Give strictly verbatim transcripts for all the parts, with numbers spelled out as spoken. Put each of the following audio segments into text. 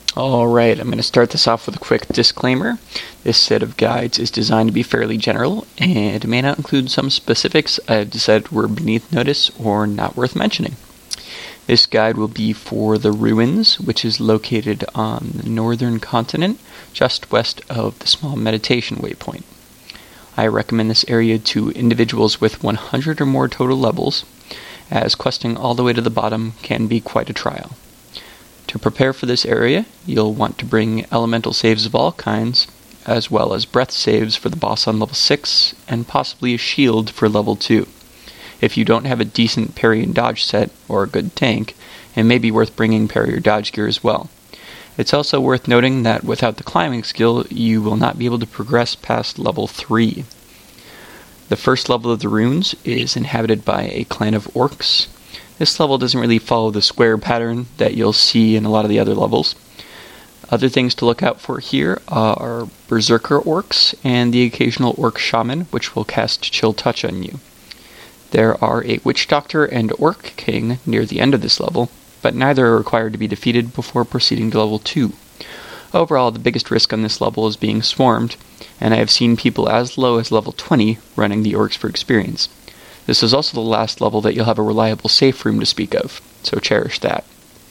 Alright, I'm going to start this off with a quick disclaimer. This set of guides is designed to be fairly general and may not include some specifics I've decided were beneath notice or not worth mentioning. This guide will be for the Ruins, which is located on the northern continent, just west of the small meditation waypoint. I recommend this area to individuals with one hundred or more total levels, as questing all the way to the bottom can be quite a trial. To prepare for this area, you'll want to bring elemental saves of all kinds, as well as breath saves for the boss on level six, and possibly a shield for level two. If you don't have a decent parry and dodge set, or a good tank, it may be worth bringing parry or dodge gear as well. It's also worth noting that without the climbing skill, you will not be able to progress past level three. The first level of the runes is inhabited by a clan of orcs. This level doesn't really follow the square pattern that you'll see in a lot of the other levels. Other things to look out for here are berserker orcs and the occasional orc shaman, which will cast Chill Touch on you. There are a witch doctor and orc king near the end of this level, but neither are required to be defeated before proceeding to level two. Overall, the biggest risk on this level is being swarmed, and I have seen people as low as level twenty running the orcs for experience. This is also the last level that you'll have a reliable safe room to speak of, so cherish that.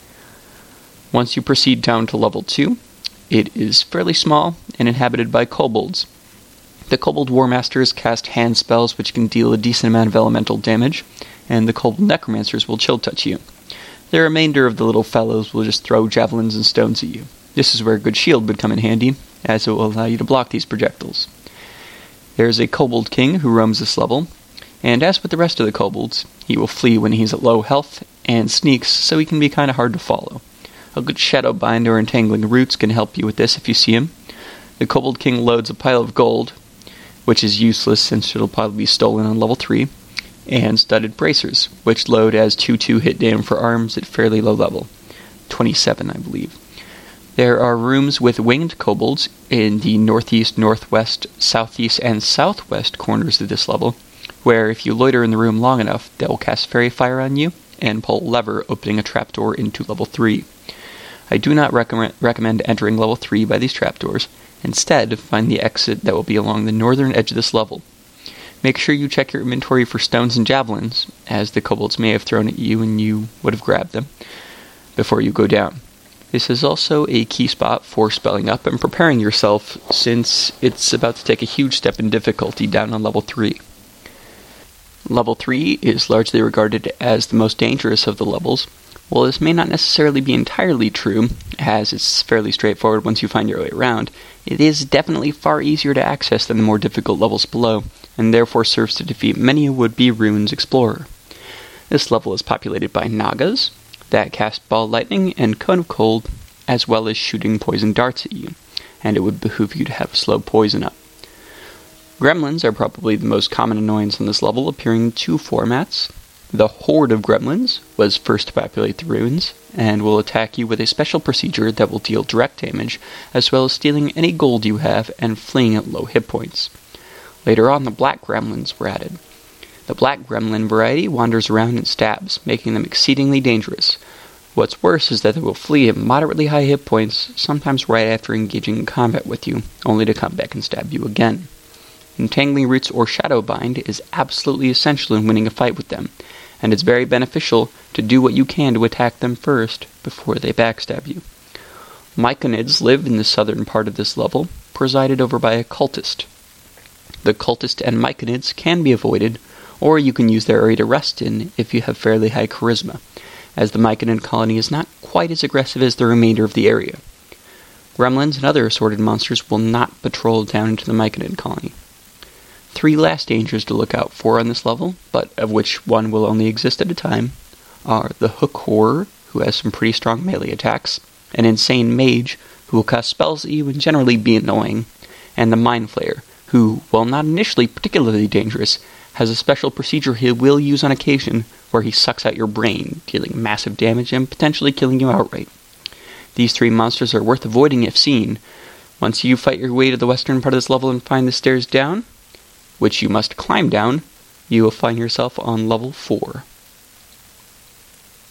Once you proceed down to level two, it is fairly small and inhabited by kobolds. The kobold war masters cast hand spells which can deal a decent amount of elemental damage, and the kobold necromancers will chill touch you. The remainder of the little fellows will just throw javelins and stones at you. This is where a good shield would come in handy, as it will allow you to block these projectiles. There is a kobold king who roams this level, and as with the rest of the kobolds, he will flee when he's at low health, and sneaks, so he can be kind of hard to follow. A good shadow bind or entangling roots can help you with this if you see him. The kobold king loads a pile of gold, which is useless since it'll probably be stolen on level three, and studded bracers, which load as two two hit damage for arms at fairly low level. twenty-seven, I believe. There are rooms with winged kobolds in the northeast, northwest, southeast, and southwest corners of this level, where if you loiter in the room long enough, they will cast Fairy Fire on you and pull a lever, opening a trapdoor into level three. I do not recommend recommend entering level three by these trapdoors. Instead, find the exit that will be along the northern edge of this level. Make sure you check your inventory for stones and javelins, as the kobolds may have thrown at you and you would have grabbed them, before you go down. This is also a key spot for spelling up and preparing yourself, since it's about to take a huge step in difficulty down on level three. Level three is largely regarded as the most dangerous of the levels. While this may not necessarily be entirely true, as it's fairly straightforward once you find your way around, it is definitely far easier to access than the more difficult levels below, and therefore serves to defeat many a would-be runes explorer. This level is populated by Nagas, that cast Ball Lightning and Cone of Cold, as well as shooting poison darts at you, and it would behoove you to have slow poison up. Gremlins are probably the most common annoyance on this level, appearing in two formats. The Horde of Gremlins was first to populate the ruins, and will attack you with a special procedure that will deal direct damage, as well as stealing any gold you have and fleeing at low hit points. Later on, the Black Gremlins were added. The Black Gremlin variety wanders around and stabs, making them exceedingly dangerous. What's worse is that they will flee at moderately high hit points, sometimes right after engaging in combat with you, only to come back and stab you again. Entangling Roots or Shadow Bind is absolutely essential in winning a fight with them, and it's very beneficial to do what you can to attack them first before they backstab you. Myconids live in the southern part of this level, presided over by a cultist. The cultist and Myconids can be avoided, or you can use their area to rest in if you have fairly high charisma, as the Myconid colony is not quite as aggressive as the remainder of the area. Gremlins and other assorted monsters will not patrol down into the Myconid colony. Three last dangers to look out for on this level, but of which one will only exist at a time, are the Hook Horror, who has some pretty strong melee attacks, an Insane Mage, who will cast spells at you and generally be annoying, and the Mind Flayer, who, while not initially particularly dangerous, has a special procedure he will use on occasion where he sucks out your brain, dealing massive damage and potentially killing you outright. These three monsters are worth avoiding if seen. Once you fight your way to the western part of this level and find the stairs down, which you must climb down, you will find yourself on level four.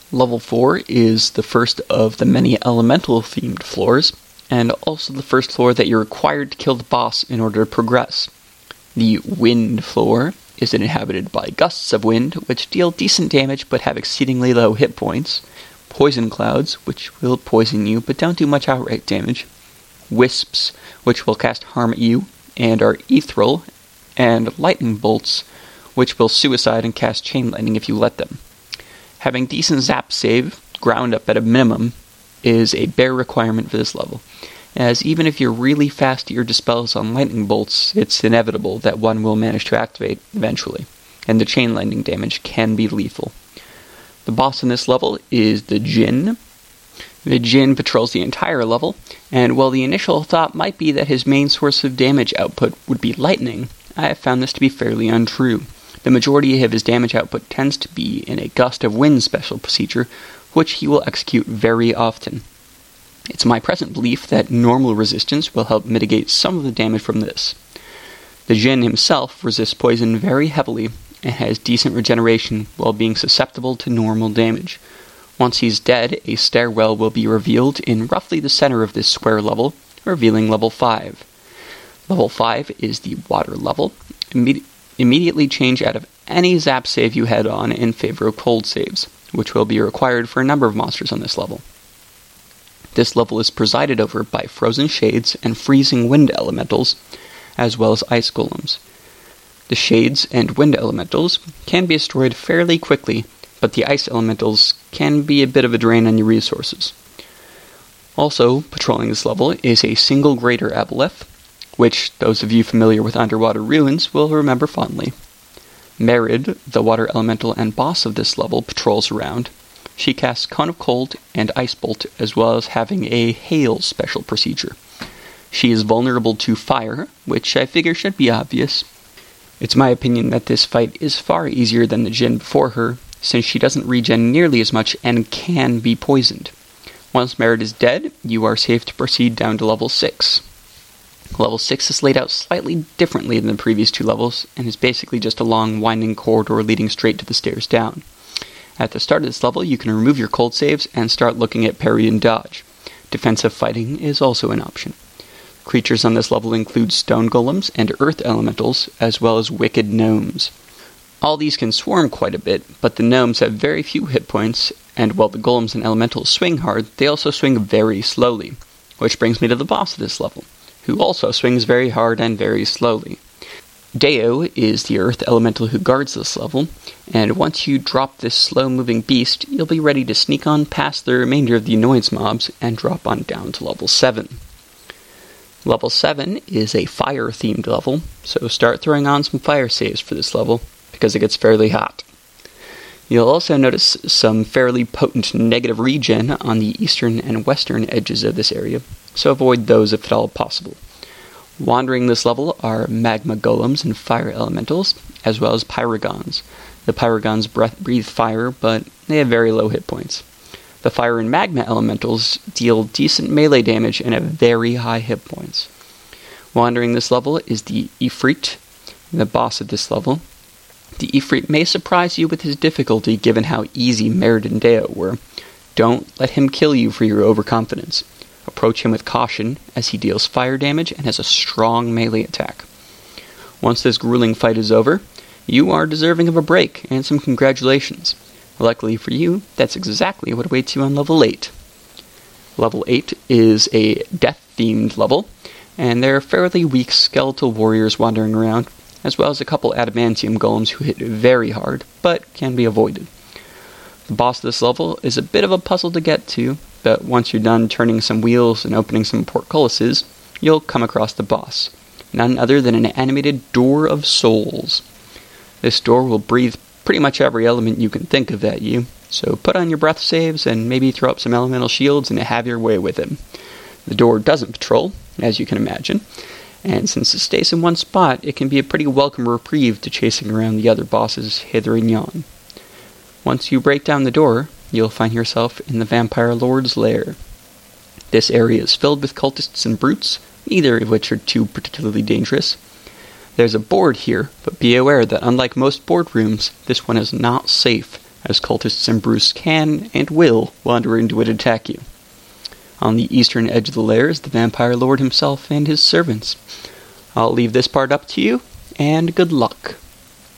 Level four is the first of the many elemental-themed floors, and also the first floor that you're required to kill the boss in order to progress. The wind floor is inhabited by gusts of wind, which deal decent damage but have exceedingly low hit points. Poison clouds, which will poison you but don't do much outright damage. Wisps, which will cast harm at you and are ethereal. And lightning bolts, which will suicide and cast chain lightning if you let them. Having decent zap save, ground up at a minimum, is a bare requirement for this level, as even if you're really fast at your dispels on lightning bolts, it's inevitable that one will manage to activate eventually, and the chain lightning damage can be lethal. The boss in this level is the Djinn. The Djinn patrols the entire level, and while the initial thought might be that his main source of damage output would be lightning, I have found this to be fairly untrue. The majority of his damage output tends to be in a gust of wind special procedure, which he will execute very often. It's my present belief that normal resistance will help mitigate some of the damage from this. The Djinn himself resists poison very heavily and has decent regeneration while being susceptible to normal damage. Once he's dead, a stairwell will be revealed in roughly the center of this square level, revealing level five. Level five is the water level. Immedi- immediately change out of any zap save you had on in favor of cold saves, which will be required for a number of monsters on this level. This level is presided over by frozen shades and freezing wind elementals, as well as ice golems. The shades and wind elementals can be destroyed fairly quickly, but the ice elementals can be a bit of a drain on your resources. Also, patrolling this level is a single greater aboleth, which those of you familiar with underwater ruins will remember fondly. Merid, the water elemental and boss of this level, patrols around. She casts Cone of Cold and Ice Bolt, as well as having a Hail special procedure. She is vulnerable to fire, which I figure should be obvious. It's my opinion that this fight is far easier than the Djinn before her, since she doesn't regen nearly as much and can be poisoned. Once Merid is dead, you are safe to proceed down to level six. Level six is laid out slightly differently than the previous two levels, and is basically just a long, winding corridor leading straight to the stairs down. At the start of this level, you can remove your cold saves and start looking at parry and dodge. Defensive fighting is also an option. Creatures on this level include stone golems and earth elementals, as well as wicked gnomes. All these can swarm quite a bit, but the gnomes have very few hit points, and while the golems and elementals swing hard, they also swing very slowly. Which brings me to the boss of this level, who also swings very hard and very slowly. Deo is the earth elemental who guards this level, and once you drop this slow-moving beast, you'll be ready to sneak on past the remainder of the annoyance mobs and drop on down to level seven. Level seven is a fire-themed level, so start throwing on some fire saves for this level, because it gets fairly hot. You'll also notice some fairly potent negative regen on the eastern and western edges of this area, so avoid those if at all possible. Wandering this level are magma golems and fire elementals, as well as pyragons. The pyragons breath, breathe fire, but they have very low hit points. The fire and magma elementals deal decent melee damage and have very high hit points. Wandering this level is the Ifrit, the boss of this level. The Ifrit may surprise you with his difficulty given how easy Merid and Deo were. Don't let him kill you for your overconfidence. Approach him with caution, as he deals fire damage and has a strong melee attack. Once this grueling fight is over, you are deserving of a break and some congratulations. Luckily for you, that's exactly what awaits you on level eight. Level eight is a death-themed level, and there are fairly weak skeletal warriors wandering around, as well as a couple adamantium golems who hit very hard, but can be avoided. The boss of this level is a bit of a puzzle to get to, but once you're done turning some wheels and opening some portcullises, you'll come across the boss, none other than an animated Door of Souls. This door will breathe pretty much every element you can think of at you, so put on your breath saves and maybe throw up some elemental shields and have your way with him. The door doesn't patrol, as you can imagine, and since it stays in one spot, it can be a pretty welcome reprieve to chasing around the other bosses hither and yon. Once you break down the door, you'll find yourself in the Vampire Lord's lair. This area is filled with cultists and brutes, neither of which are too particularly dangerous. There's a board here, but be aware that unlike most boardrooms, this one is not safe, as cultists and Bruce can, and will, wander into it and attack you. On the eastern edge of the lair is the Vampire Lord himself and his servants. I'll leave this part up to you, and good luck.